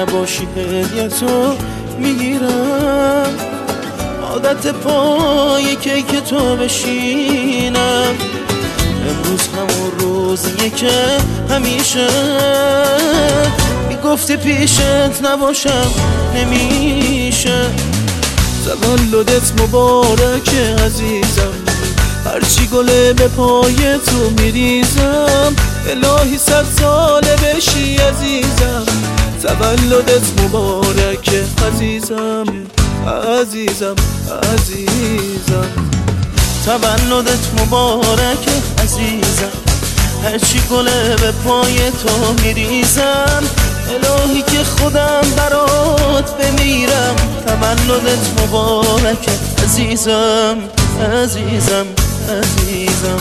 نباشی هدیه‌تو میگیرم، عادت پای کیک تو بشینم. امروز همون روزیه که همیشه میگفتی پیشت نباشم نمیشه. تولدت مبارکه عزیزم، هرچی گله به پای تو میریزم. الهی 100 ساله بشی عزیزم، تولدت مبارکه عزیزم عزیزم عزیزم. تولدت مبارکه عزیزم، هرچی گله به پای تو میریزم. الهی که خودم برات بمیرم، تولدت مبارکه عزیزم عزیزم عزیزم.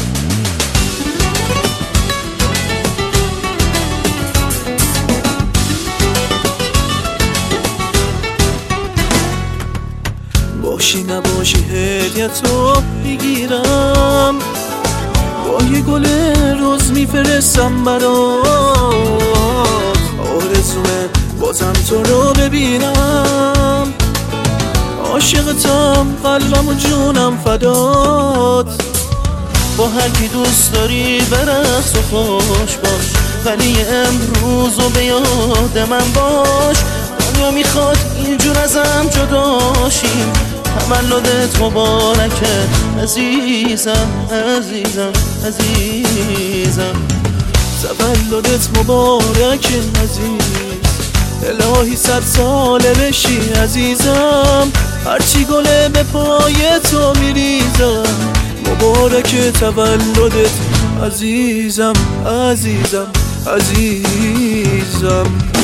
باشی نباشی هدیه‌تو میگیرم، با یه گل روز میفرستم برات. آرزومه بازم تو رو ببینم، عاشقتم قلبم و جونم فدات. با هر کی دوست داری برقص و خوش باش، ولی امروز به یاد من باش. دنیا میخواد اینجور ازم جداشیم، تولدت مبارکه عزیزم عزیزم عزیزم. تولدت مبارکه عزیز، الهی 100 ساله بشی عزیزم. هرچی گله به پای تو میریزم، مبارکه تولدت عزیزم عزیزم عزیزم.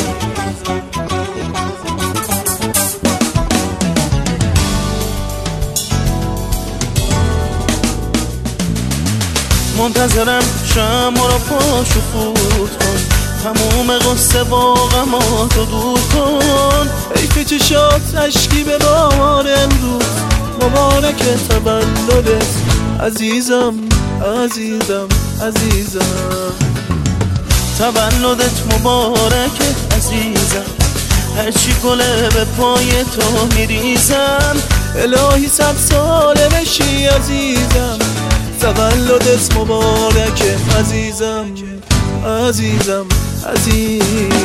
منتظرم شمع رو پاشو فوت کن، تموم قصه با غماتو دور کن. حیف چشات اشکی به بار امروز، مبارکه تولدت عزیزم عزیزم عزیزم. تولدت مبارکه عزیزم، هرچی گله به پای تو میریزم. الهی 100 ساله بشی عزیزم، تولدت مبارکه عزیزم عزیزم عزیزم.